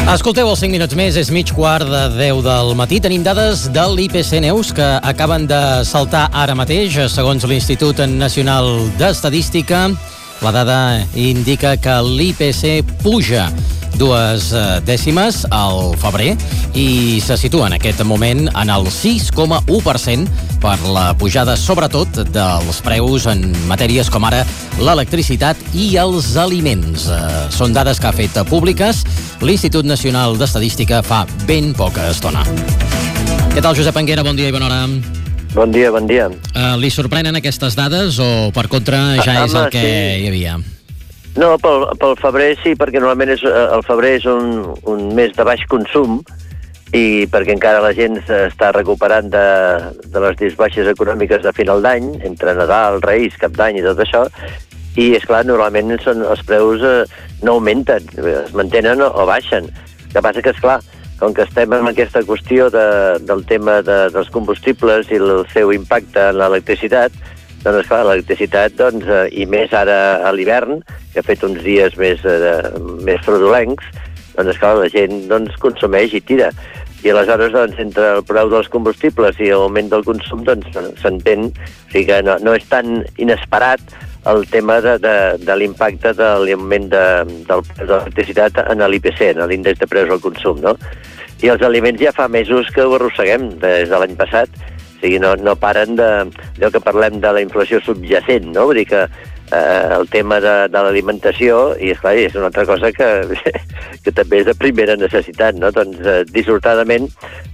Escolteu els 5 minuts més, és mig quart de 10 del matí. Tenim dades de l'IPC Neus que acaben de saltar ara mateix. Segons l'Institut Nacional d'Estadística, la dada indica que l'IPC puja 2 dècimes al febrer i se situa en aquest moment en el 6,1% per la pujada sobretot dels preus en matèries com ara l'electricitat i els aliments. Són dades que ha fet públiques l'Institut Nacional d'Estadística fa ben poca estona. Què tal, Josep Anguera? Bon dia i bona hora. Bon dia, bon dia. Li sorprenen aquestes dades o, per contra, ja és el que hi havia? No, pel febrer sí, perquè normalment el febrer és un mes de baix consum i perquè encara la gent està recuperant de les baixes econòmiques de final d'any, entre Nadal, Reis, Cap d'Any i tot això, i, esclar, normalment els preus no augmenten, es mantenen o baixen. El que passa que, esclar, com que estem en aquesta qüestió del tema dels combustibles i el seu impacte en l'electricitat, doncs, esclar, l'electricitat, i més ara a l'hivern, que ha fet uns dies més fradulencs, doncs, esclar, la gent consumeix i tira. I aleshores, entre el preu dels combustibles i l'augment del consum, s'entén, o sigui que no és tan inesperat el tema de l'impacte de l'augment de l'electricitat en l'IPC, en l'índex de preus al consum, no? I els aliments ja fa mesos que ho arrosseguem, des de l'any passat. O sigui, no paren d'allò que parlem de la inflació subjacent, no? Vull dir que el tema de l'alimentació, i esclar, és una altra cosa que també és de primera necessitat, no? Doncs, dissortadament,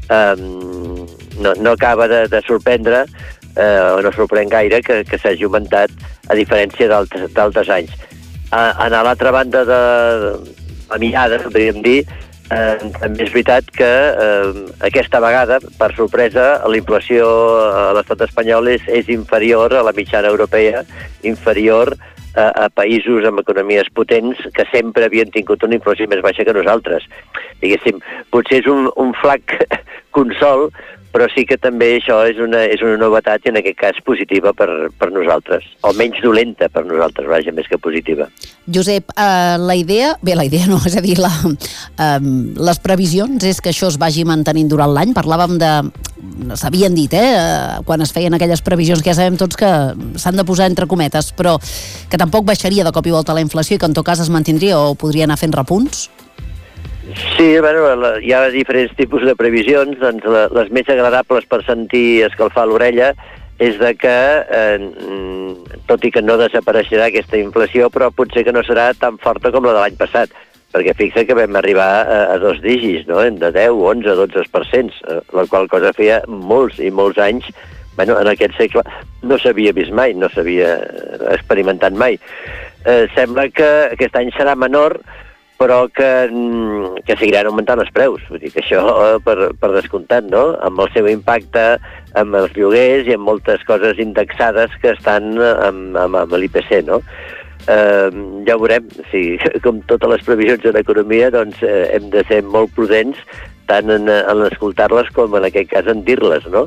no acaba de sorprendre, o no sorprèn gaire, que s'hagi augmentat a diferència d'altres anys. A l'altra banda de la mirada, podríem dir, també és veritat que aquesta vegada, per sorpresa, la inflació a l'estat espanyol és inferior a la mitjana europea, inferior a països amb economies potents que sempre havien tingut una inflació més baixa que nosaltres. Diguéssim, potser és un flac consol, però sí que també això és una novetat i en aquest cas positiva per nosaltres, o menys dolenta per nosaltres, vaja, més que positiva. Josep, la idea no, és a dir, les previsions és que això es vagi mantenint durant l'any. Parlàvem s'havien dit, quan es feien aquelles previsions que ja sabem tots que s'han de posar entre cometes, però que tampoc baixaria de cop i volta la inflació i que en tot cas es mantindria o podria anar fent repunts? Sí, bueno, hi ha diferents tipus de previsions, doncs les més agradables per sentir escalfar l'orella és de que, tot i que no desapareixerà aquesta inflació, però potser que no serà tan forta com la de l'any passat, perquè fixa que vam arribar a 2 dígits, no? De 10, 11, 12%, la qual cosa feia molts i molts anys, bueno, en aquest segle no s'havia vist mai, no s'havia experimentat mai. Sembla que aquest any serà menor, però que seguiran augmentant els preus. Vull dir que això, per descomptat, no? Amb el seu impacte amb els lloguers i amb moltes coses indexades que estan amb l'IPC, no? Ja ho veurem. O sigui, com totes les previsions en economia, doncs hem de ser molt prudents tant en escoltar-les com en aquest cas en dir-les, no?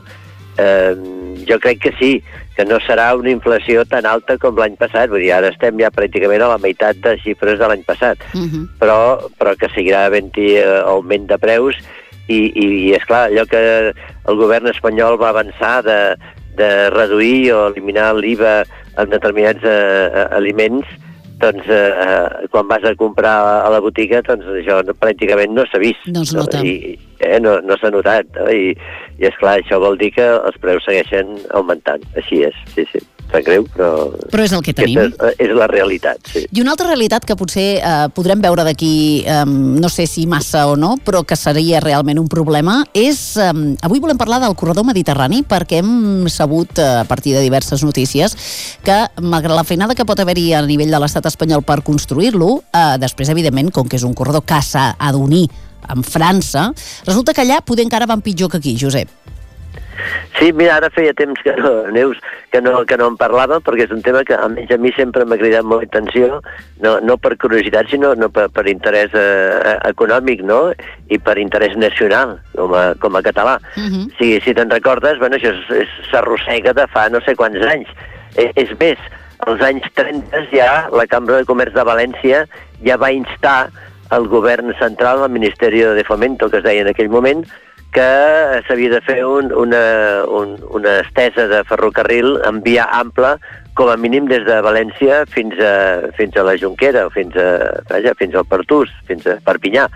Jo crec que sí, que no serà una inflació tan alta com l'any passat, vull dir, ara estem ja pràcticament a la meitat de xifres de l'any passat, però que seguirà havent-hi augment de preus i esclar, allò que el govern espanyol va avançar de reduir o eliminar l'IVA en determinats aliments, doncs quan vas a comprar a la botiga, doncs això pràcticament no s'ha vist. No es nota. No s'ha notat, no? I esclar, això vol dir que els preus segueixen augmentant. Així és, sí. Sap greu, però és el que tenim. És la realitat, sí. I una altra realitat que potser podrem veure d'aquí, no sé si massa o no, però que seria realment un problema, és... avui volem parlar del corredor mediterrani perquè hem sabut, a partir de diverses notícies, que malgrat la feinada que pot haver-hi a nivell de l'estat espanyol per construir-lo, després, evidentment, com que és un corredor que s'ha d'unir amb França, resulta que allà poder encara van pitjor que aquí, Josep. Sí, mira, ara feia temps que no en parlàvem, perquè és un tema que almenys a mi sempre m'ha cridat molt l'atenció, no per curiositat, sinó per interès econòmic, no? I per interès nacional, com a català. Si te'n recordes, bueno, això s'arrossega de fa no sé quants anys. És més, als anys 30 ja la Cambra de Comerç de València ja va instar el govern central, el Ministeri de Fomento, que es deia en aquell moment, que s'havia de fer una estesa de ferrocarril en via ampla, com a mínim des de València fins a la Jonquera, fins al Pertús, fins a Perpinyà.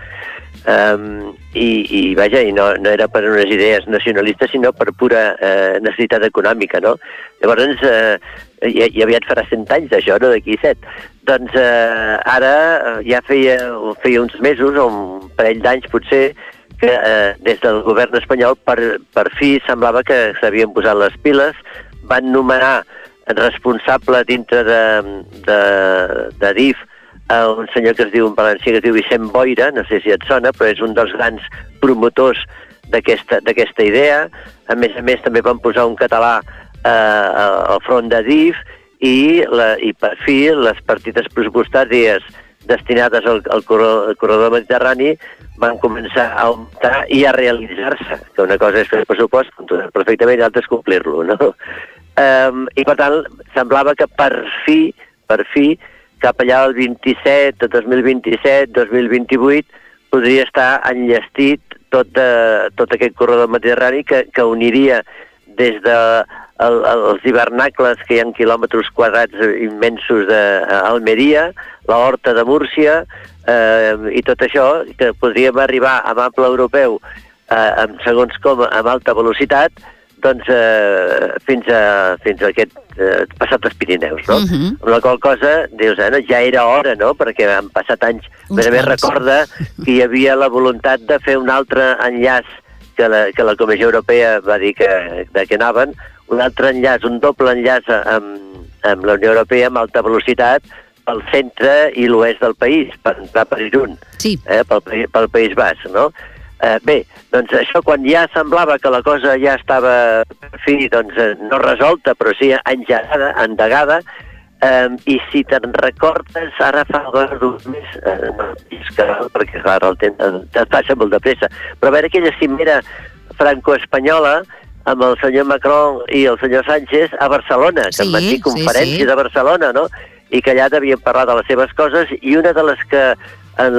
I no era per unes idees nacionalistes, sinó per pura necessitat econòmica, no? Llavors, i aviat farà 100 anys d'això, no? D'aquí 7. Doncs ara ja feia uns mesos, o un parell d'anys potser, que des del govern espanyol per fi semblava que s'havien posat les piles, van nomenar responsable dintre de DIF un senyor que es diu en valencià, que es diu Vicent Boira, no sé si et sona, però és un dels grans promotors d'aquesta idea. A més, també van posar un català al front de DIF i per fi les partides pressupostàries destinades al corredor mediterrani van començar a augmentar i a realitzar-se, que una cosa és fer el pressupost, perfectament, i l'altra és complir-lo, no? I per tant, semblava que per fi, cap allà el 27, 2027, 2028, podria estar enllestit tot aquest corredor mediterrani que uniria des dels hivernacles, que hi ha quilòmetres quadrats immensos d'Almeria, la Horta de Múrcia, i tot això, que podríem arribar amb ample europeu, segons com, amb alta velocitat, doncs fins a aquest passat els Pirineus, no? Amb la qual cosa, dius, ja era hora, no?, perquè han passat anys. A més, recorda que hi havia la voluntat de fer un altre enllaç que la Comissió Europea va dir que anaven, un altre enllaç, un doble enllaç amb la Unió Europea amb alta velocitat pel centre i l'oest del país, per entrar per Irún, pel País Basc, no? Bé, doncs això, quan ja semblava que la cosa ja estava, per fi, doncs, no resolta, però sí engegada, endegada, i si te'n recordes, ara fa dos més, perquè clar, el temps passa molt de pressa, però a veure aquella cimera franco-espanyola amb el senyor Macron i el senyor Sánchez a Barcelona, que van dir conferències a Barcelona, no?, i que allà devien parlar de les seves coses, i una de les que en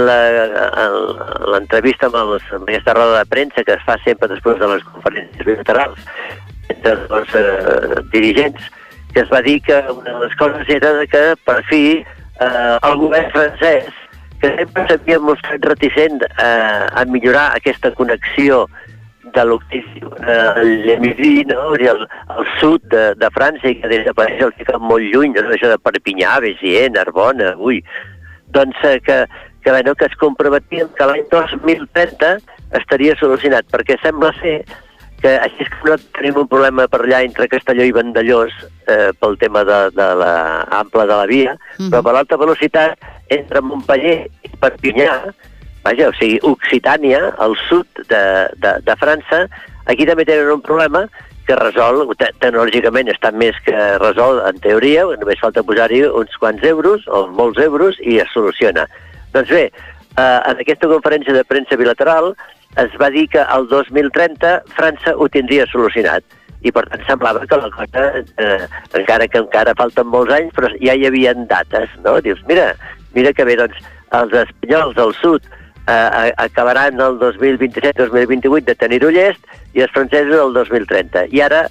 l'entrevista amb aquesta roda de premsa que es fa sempre després de les conferències bilaterals entre els dirigents, que es va dir que una de les coses era que per fi el govern francès, que sempre s'havia mostrat reticent a millorar aquesta connexió de lo que és el Midi, no?, el sud de França, i que desapareix el que queda molt lluny, no?, això de Perpinyà, Béziers, Narbona, doncs que es comprometien que l'any 2030 estaria solucionat, perquè sembla ser que així és que no tenim un problema per allà entre Castelló i Vandellós pel tema de l'ample de la via, però per l'alta velocitat entre Montpeller i Perpinyà, o sigui, Occitània, al sud de França, aquí també tenen un problema que resol, tecnològicament està més que resol en teoria, només falta posar-hi uns quants euros, o molts euros, i es soluciona. Doncs bé, en aquesta conferència de premsa bilateral es va dir que el 2030 França ho tindria solucionat, i per tant semblava que la cosa, encara que encara falten molts anys, però ja hi havia dates, no? Dius, mira que bé, doncs, els espanyols del sud acabaran el 2027-2028 de tenir-ho llest, i els francesos el 2030. I ara,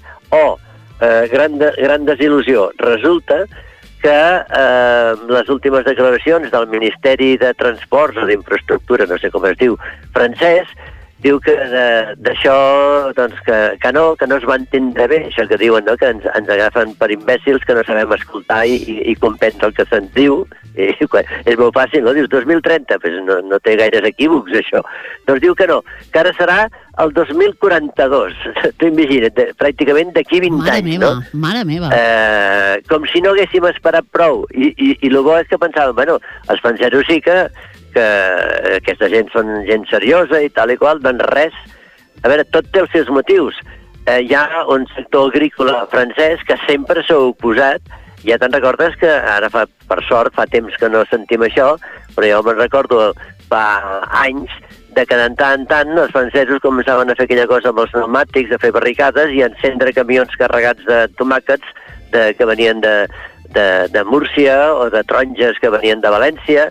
gran desil·lusió, resulta que les últimes declaracions del Ministeri de Transports o d'Infraestructura, no sé com es diu, francès, diu que d'això, doncs, que no es va entendre bé, això que diuen, no?, que ens agafen per imbècils, que no sabem escoltar i comprendre el que se'ns diu. És molt fàcil, no? Dius 2030, doncs no té gaires equívocs, això. Doncs diu que no, que ara serà el 2042. T'ho imagina't, pràcticament d'aquí 20 anys, no? Mare meva. Com si no haguéssim esperat prou. I el bo és que pensàvem, bueno, els francesos sí que aquesta gent són gent seriosa i tal i qual, doncs res. A veure, tot té els seus motius. Hi ha un sector agrícola francès que sempre s'ha oposat. Ja te'n recordes que ara, per sort, fa temps que no sentim això, però jo me'n recordo fa anys de que de tant en tant els francesos començaven a fer aquella cosa amb els pneumàtics, de fer barricades i encendre camions carregats de tomàquets que venien de Múrcia o de taronges que venien de València,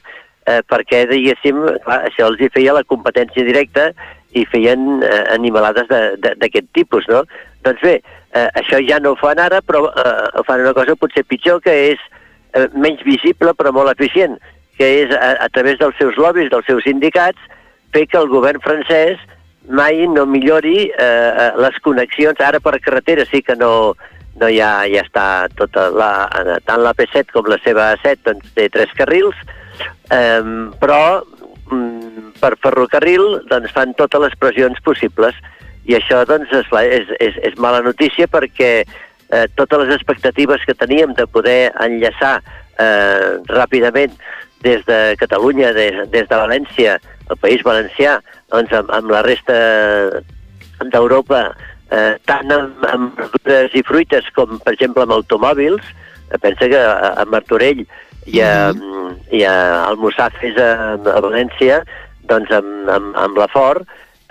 perquè, diguéssim, clar, això els hi feia la competència directa i feien animalades d'aquest tipus, no? Doncs bé, això ja no ho fan ara, però fan una cosa potser pitjor, que és menys visible però molt eficient, que és a través dels seus lobbies, dels seus sindicats, fer que el govern francès mai no millori les connexions. Ara per carretera sí que no ja està tota tant la P7 com la seva A7 doncs té 3 carrils, però per ferrocarril doncs fan totes les pressions possibles, i això doncs és mala notícia, perquè totes les expectatives que teníem de poder enllaçar ràpidament des de Catalunya, des de València, el País Valencià, doncs amb la resta d'Europa, tant amb verdures i fruites com, per exemple, amb automòbils. Pensa que a Martorell i a Almussafes, a València, doncs amb la Ford,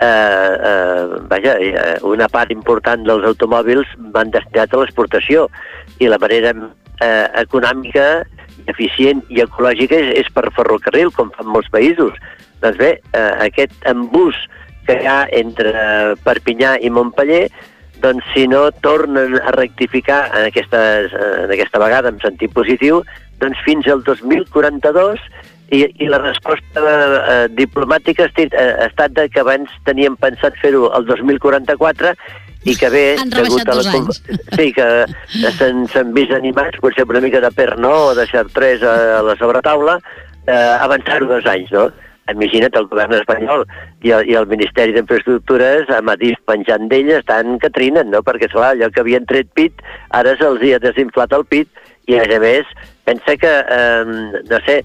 una part important dels automòbils van destinats a l'exportació, i la manera econòmica, eficient i ecològica és per ferrocarril, com fan molts països. Doncs bé, aquest embús que hi ha entre Perpinyà i Montpeller, doncs si no tornen a rectificar en aquesta vegada en sentit positiu, doncs fins al 2042, i la resposta diplomàtica ha estat que abans teníem pensat fer-ho el 2044, i que bé... Han rebaixat 2 anys. Sí, que s'han vist animats, potser una mica de Pernod o de Chartres a la sobretaula, avançar-ho 2 anys, no? Imagina't, el govern espanyol i el Ministeri d'Infraestructures, amb Adif penjant d'ell, estan que trinen, no? Perquè, esclar, allò que havien tret pit, ara se'ls hi ha desinflat el pit, i a més, pensa que, no sé,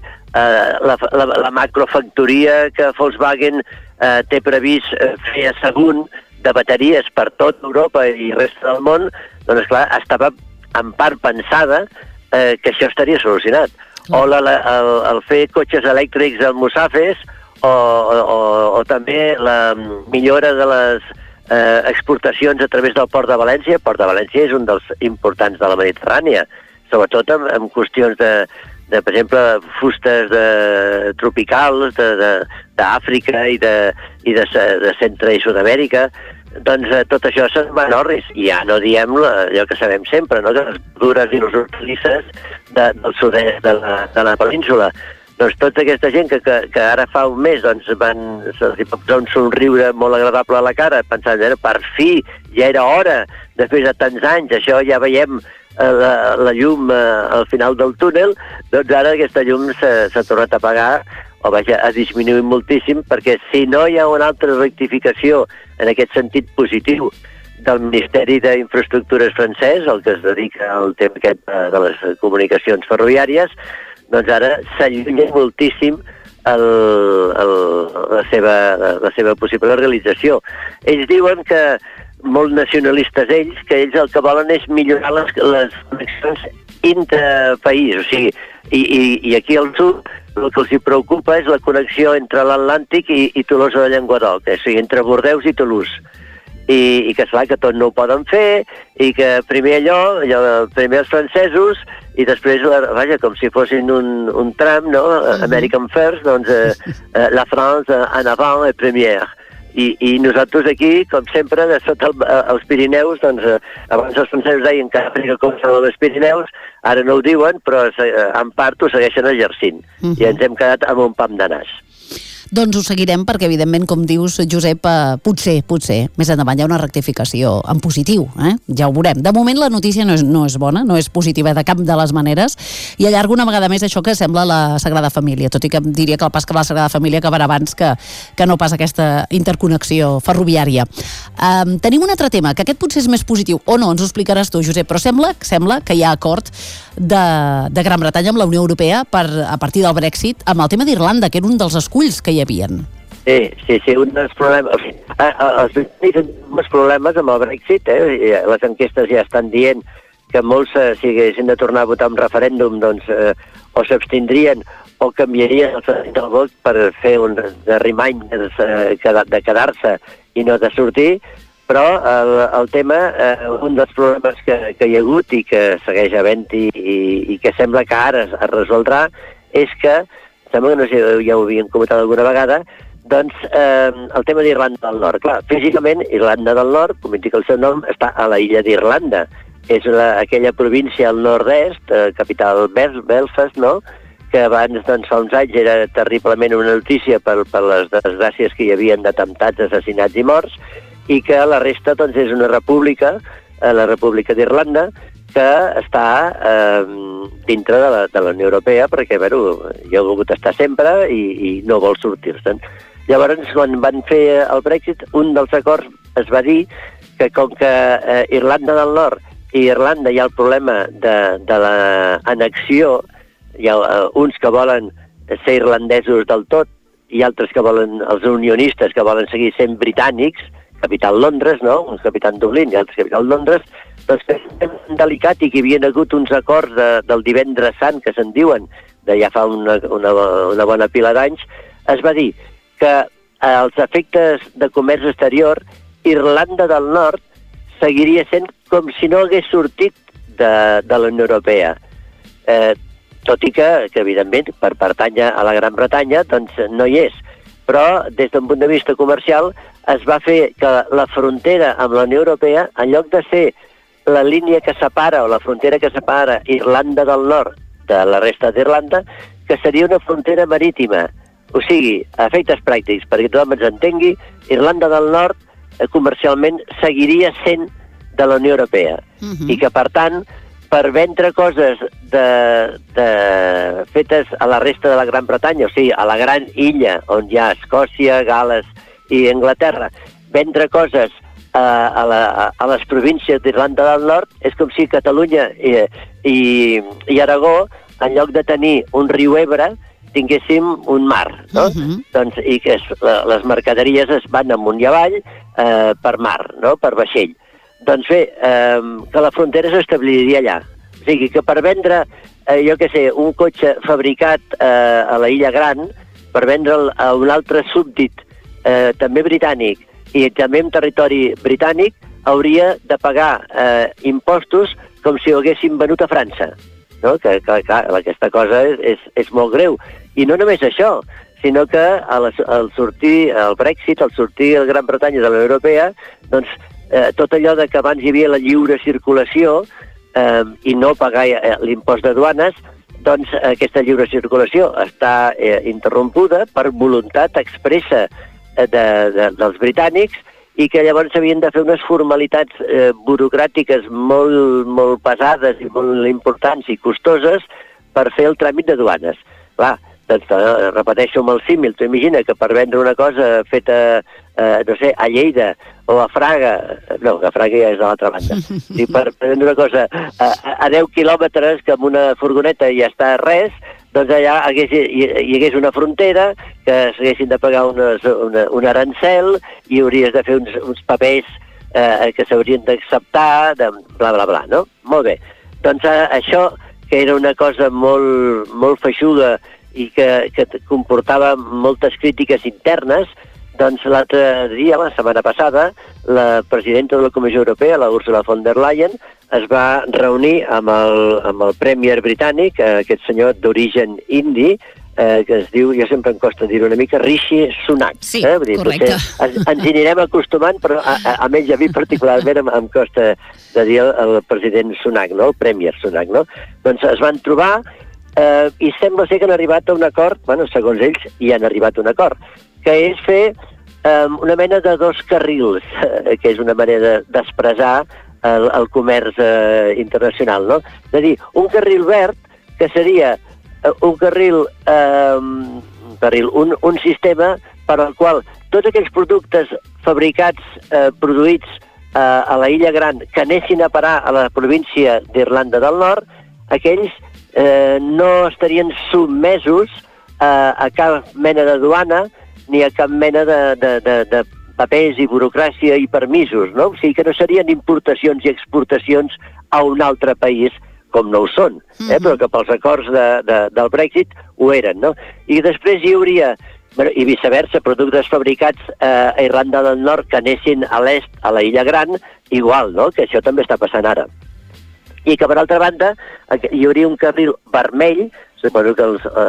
la macrofactoria que Volkswagen té previst fer a Sagunt, de bateries per tot Europa i resta del món, doncs, esclar, estava en part pensada que això estaria solucionat. O el fer cotxes elèctrics al Almussafes, o també la millora de les exportacions a través del Port de València. El Port de València és un dels importants de la Mediterrània, sobretot en qüestions de, per exemple, fustes tropicals d'Àfrica i de Centre i Sud-amèrica. Doncs tot això se'n va en orris. I ja no diem allò que sabem sempre, no? Que les verdures i les hortalisses del sud-est de la península. Doncs tota aquesta gent que ara fa un mes se'ls va posar un somriure molt agradable a la cara, pensant, per fi, ja era hora, després de tants anys, això ja veiem la llum al final del túnel, doncs ara aquesta llum s'ha tornat a apagar, o vaja, ha disminuït moltíssim, perquè si no hi ha una altra rectificació en aquest sentit positiu del Ministeri d'Infraestructures francès, el que es dedica al tema aquest de les comunicacions ferroviàries, doncs ara s'allunya moltíssim la seva possible realització. Ells diuen que, molt nacionalistes ells, que ells el que volen és millorar les connexions intrapaís, o sigui, i aquí al sud el que els preocupa és la connexió entre l'Atlàntic i Tolosa de Llenguadoc, o sigui, entre Bordeus i Toulouse. I que, esclar, que tot no ho poden fer, i que primer primer els francesos, i després, vaja, com si fossin un tram, no? American First, doncs la France en avant et première. I nosaltres aquí, com sempre, de sota els Pirineus, doncs abans els francesos deien que Àfrica començava als Pirineus, ara no ho diuen, però en part ho segueixen exercint. I ens hem quedat amb un pam de nas. Doncs ho seguirem perquè, evidentment, com dius, Josep, potser, més endavant hi ha una rectificació en positiu, ja ho veurem. De moment la notícia no és bona, no és positiva de cap de les maneres, i allarga una vegada més això que sembla la Sagrada Família, tot i que diria que el pas que va la Sagrada Família acabarà abans que no pas aquesta interconnexió ferroviària. Tenim un altre tema, que aquest potser és més positiu, o no, ens ho explicaràs tu, Josep, però sembla que hi ha acord de Gran Bretanya amb la Unió Europea a partir del Brexit amb el tema d'Irlanda, que era un dels esculls que hi havien. Sí, un dels problemes... Els britànics tenen molts problemes amb el Brexit, les enquestes ja estan dient que molts, si haguessin de tornar a votar un referèndum, doncs o s'abstindrien o canviarien el sentit del vot per fer un reminder de quedar-se i no de sortir, però el tema, un dels problemes que hi ha hagut i que segueix havent-hi i que sembla que ara es resoldrà, és que sembla que no sé, ja ho havíem comentat alguna vegada, doncs el tema d'Irlanda del Nord. Clar, físicament, Irlanda del Nord, com indica el seu nom, està a la illa d'Irlanda. És aquella província al nord-est, capital Belfast, no?, que abans, doncs, fa uns anys era terriblement una notícia per les desgràcies que hi havia d'atemptats, assassinats i morts, i que la resta, doncs, és una república, la República d'Irlanda, que està dintre de la Unió Europea, perquè, bueno, hi ha volgut estar sempre i no vol sortir-se'n. Llavors, quan van fer el Brexit, un dels acords es va dir que com que Irlanda del Nord i Irlanda hi ha el problema de l'annexió, hi ha uns que volen ser irlandesos del tot i altres que volen, els unionistes, que volen seguir sent britànics, capital Londres, no? Uns capital Dublín i altres capital Londres, doncs que és delicat i que hi havia hagut uns acords del divendres sant, que se'n diuen, de ja fa una bona pila d'anys, es va dir que als efectes de comerç exterior, Irlanda del Nord seguiria sent com si no hagués sortit de la Unió Europea. Tot i que, evidentment, per pertànyer a la Gran Bretanya, doncs no hi és. Però, des d'un punt de vista comercial, es va fer que la frontera amb la Unió Europea, en lloc de ser la línia que separa, o la frontera que separa Irlanda del Nord de la resta d'Irlanda, que seria una frontera marítima. O sigui, a efectes pràctics, perquè tothom ens entengui, Irlanda del Nord comercialment seguiria sent de la Unió Europea. I que, per tant, per vendre coses fetes a la resta de la Gran Bretanya, o sigui, a la gran illa on hi ha Escòcia, Gal·les i Anglaterra, vendre coses a les províncies d'Irlanda del Nord és com si Catalunya i Aragó, en lloc de tenir un riu Ebre, tinguéssim un mar, no? Doncs, i que les mercaderies es van amunt i avall per mar, no?, per vaixell. Doncs bé, que la frontera s'establiria allà. O sigui, que per vendre, jo què sé, un cotxe fabricat a la Illa Gran, per vendre'l a un altre súbdit, també britànic, i també en territori britànic, hauria de pagar impostos com si ho haguessin venut a França. No? Que aquesta cosa és molt greu. I no només això, sinó que al sortir el Brexit, al sortir la Gran Bretanya de la Unió Europea, doncs tot allò de que abans hi havia la lliure circulació i no pagar l'impost de duanes, doncs aquesta lliure circulació està interrompuda per voluntat expressa dels britànics i que llavors s'havien de fer unes formalitats burocràtiques molt pesades i molt importants i costoses per fer el tràmit de duanes. Clar, doncs repeteixo amb el símil, tu imagina que per vendre una cosa feta, no sé, a Lleida o a Fraga, no, a Fraga ja és de l'altra banda, i per vendre una cosa a 10 quilòmetres que amb una furgoneta ja està res, doncs allà hi hagués una frontera que s'haguessin de pagar un arancel i hauries de fer uns papers que s'haurien d'acceptar, bla, bla, bla, no? Molt bé. Doncs això, que era una cosa molt feixuga i que comportava moltes crítiques internes, doncs l'altre dia, la setmana passada, la presidenta de la Comissió Europea, la Ursula von der Leyen, es va reunir amb el Premier britànic, aquest senyor d'origen indi, que es diu, jo sempre em costa dir una mica, Rishi Sunak. Sí, correcte. Ens hi anirem acostumant, però a menys a mi particularment em costa de dir el president Sunak, no? El Premier Sunak, no? Doncs es van trobar i sembla ser que han arribat a un acord, bueno, segons ells hi han arribat a un acord, que és fer una mena de 2 carrils, que és una manera d'expressar el comerç internacional, no? És a dir, un carril verd, que seria un sistema per al qual tots aquells productes fabricats, produïts a la Illa Gran, que anessin a parar a la província d'Irlanda del Nord, aquells no estarien sotmesos a cap mena de duana ni a cap mena de papers i burocràcia i permisos, no? O sigui que no serien importacions i exportacions a un altre país, com no ho són, però que pels acords del Brexit ho eren, no? I després hi hauria, i viceversa, productes fabricats a Irlanda del Nord que anessin a l'est, a la Illa Gran, igual, no? Que això també està passant ara. I que, per altra banda, hi hauria un carril vermell, suposo que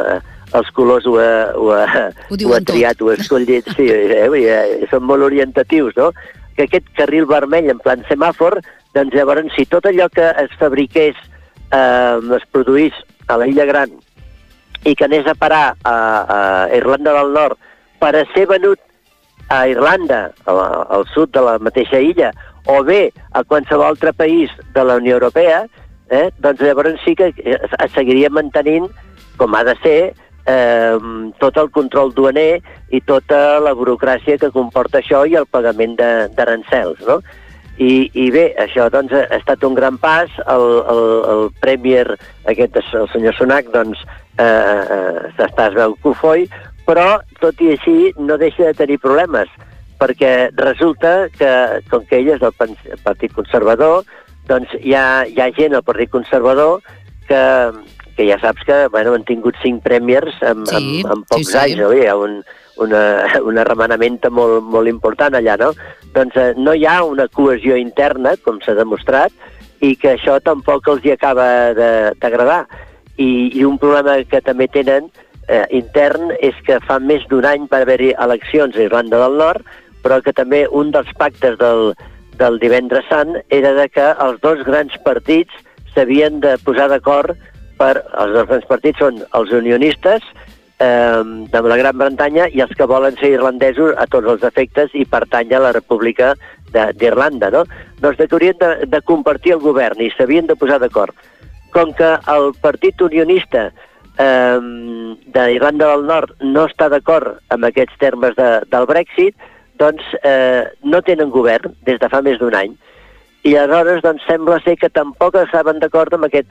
els colors ho ha triat, ho ha escollit. Sí, són molt orientatius, no? Que aquest carril vermell en plan semàfor, doncs llavors si tot allò que es fabriqués, es produís a l'Illa Gran i que anés a parar a Irlanda del Nord per a ser venut a Irlanda, al sud de la mateixa illa, o bé a qualsevol altre país de la Unió Europea, doncs llavors sí que es seguiria mantenint, com ha de ser, tot el control duaner i tota la burocràcia que comporta això i el pagament d'arancels, no? I bé, això doncs ha estat un gran pas. El Premier, aquest, el senyor Sunak, doncs es veu cofoi, però tot i així no deixa de tenir problemes, perquè resulta que, com que ell és del Partit Conservador, doncs hi ha gent al Partit Conservador que ja saps que han tingut 5 Premiers en pocs anys, no? Hi ha una remenamenta molt important allà, no? Doncs no hi ha una cohesió interna, com s'ha demostrat, i que això tampoc els hi acaba d'agradar. I un problema que també tenen intern és que fa més d'un any va haver-hi eleccions a Irlanda del Nord, però que també un dels pactes del divendres sant era que els dos grans partits s'havien de posar d'acord els dos grans partits són els unionistes de la Gran Bretanya i els que volen ser irlandesos a tots els efectes i pertany a la República d'Irlanda, no? Doncs que haurien de compartir el govern i s'havien de posar d'acord. Com que el partit unionista d'Irlanda del Nord no està d'acord amb aquests termes del Brexit, doncs no tenen govern des de fa més d'un any. I aleshores doncs, sembla ser que tampoc estaven d'acord amb aquest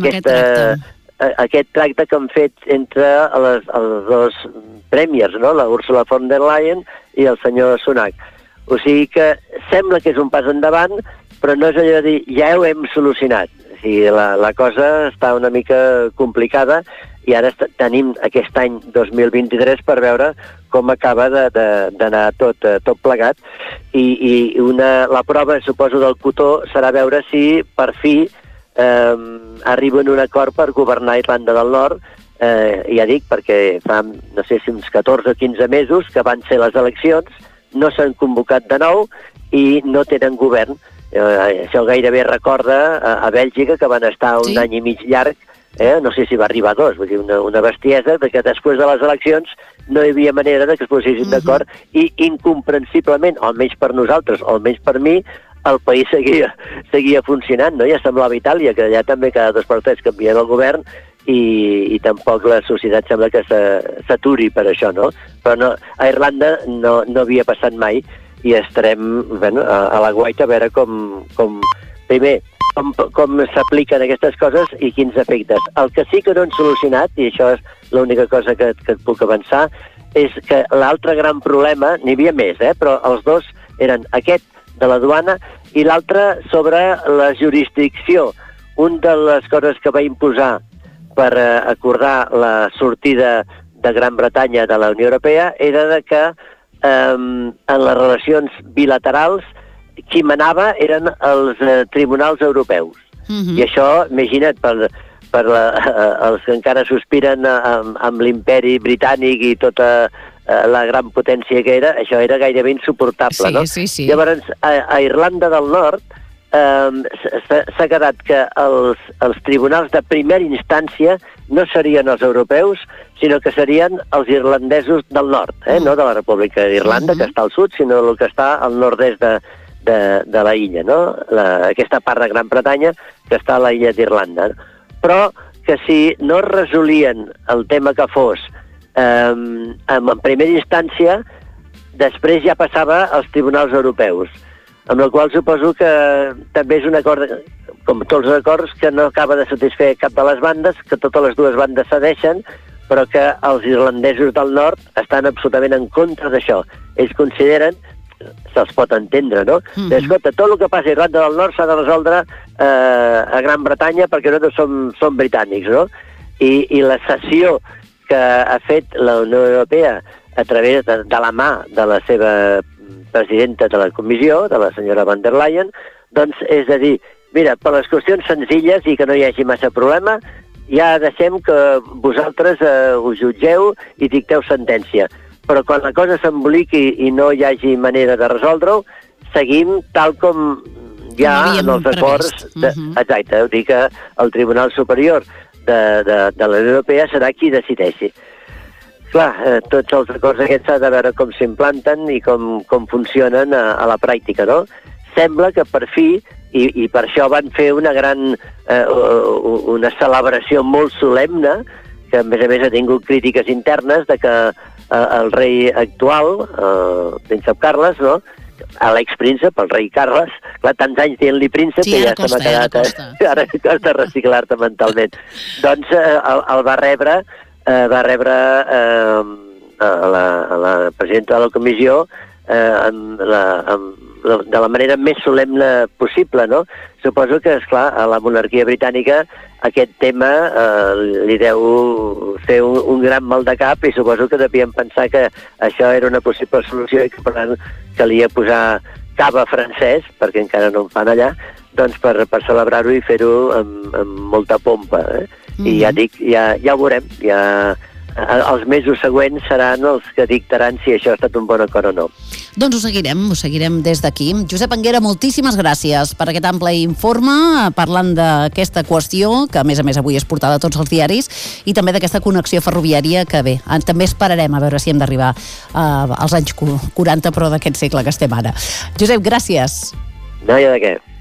tracte que han fet entre els dos premiers, no? La Ursula von der Leyen i el senyor Sunak. O sigui que sembla que és un pas endavant, però no és allò de dir ja ho hem solucionat. O sigui, la cosa està una mica complicada i ara tenim aquest any 2023 per veure com acaba d'anar tot plegat. I la prova, suposo, del cotó serà veure si per fi arriben a un acord per governar Irlanda del Nord. Ja dic, perquè fa, no sé si uns 14 o 15 mesos que van ser les eleccions, no s'han convocat de nou i no tenen govern. Això gairebé recorda a Bèlgica, que van estar un any i mig llarg, no sé si va arribar a 2, vull dir, una bestiesa de que després de les eleccions no hi havia manera de que es posessin d'acord i incomprensiblement, almenys per nosaltres, o almenys per mi, el país seguia funcionant, no? Ja semblava Itàlia, que allà també cada 2 per 3 canvien el govern i tampoc la societat sembla que s'aturi per això, no? Però no, a Irlanda no havia passat mai i estarem a la guaita a veure com s'apliquen aquestes coses i quins efectes. El que sí que no han solucionat, i això és l'única cosa que et puc avançar, és que l'altre gran problema, n'hi havia més, però els dos eren aquest de la duana i l'altre sobre la jurisdicció. Una de les coses que va imposar per acordar la sortida de Gran Bretanya de la Unió Europea era que en les relacions bilaterals qui manava eren els tribunals europeus. I això, imagina't, per els que encara sospiren amb l'imperi britànic i tota la gran potència que era, això era gairebé insuportable, no? Sí. Llavors, a Irlanda del Nord s'ha quedat que els tribunals de primera instància no serien els europeus, sinó que serien els irlandesos del nord, no de la República d'Irlanda, que està al sud, sinó el que està al nord-est de la illa, no? Aquesta part de Gran Bretanya que està a la illa d'Irlanda. Però que si no resolien el tema que fos en primera instància, després ja passava als tribunals europeus, amb la qual suposo que també és un acord, com tots els acords, que no acaba de satisfer cap de les bandes, que totes les dues bandes cedeixen, però que els irlandesos del nord estan absolutament en contra d'això. Ells consideren, se'ls pot entendre, no? Escolta, tot el que passa a Irlanda del Nord s'ha de resoldre a Gran Bretanya perquè nosaltres som britànics, no? I la cessió que ha fet la Unió Europea a través de la mà de la seva presidenta de la comissió, de la senyora von der Leyen, doncs és a dir, mira, per les qüestions senzilles i que no hi hagi massa problema, ja deixem que vosaltres us jutgeu i dicteu sentència. Però quan la cosa s'emboliqui i no hi hagi manera de resoldre-ho, seguim tal com hi ha en els acords. Exacte, dir que el Tribunal Superior de la Unió Europea serà qui decideixi. Clar, tots els acords aquests s'ha de veure com s'implanten i com funcionen a la pràctica, no? Sembla que per fi, i per això van fer una celebració molt solemne, que a més ha tingut crítiques internes, de que el rei actual, príncep Carles, no?, l'expríncep, el rei Carles, clar, tants anys dient-li príncep, sí, que ja se m'ha quedat... Ara costa reciclar-te mentalment. Doncs el va rebre a la presidenta de la comissió de la manera més solemne possible, no? Suposo que, esclar, a la monarquia britànica aquest tema li deu fer un gran mal de cap i suposo que devien pensar que això era una possible solució i que, per tant, calia posar cava francès, perquè encara no en fan allà, doncs per celebrar-ho i fer-ho amb molta pompa. I ja dic, ja ho veurem, els mesos següents seran els que dictaran si això ha estat un bon acord o no. Doncs ho seguirem des d'aquí. Josep Anguera, moltíssimes gràcies per aquest ample informe, parlant d'aquesta qüestió, que a més avui és portada a tots els diaris, i també d'aquesta connexió ferroviària que bé, també esperarem a veure si hem d'arribar als anys 40, però d'aquest segle que estem ara. Josep, gràcies. No hi ha de què.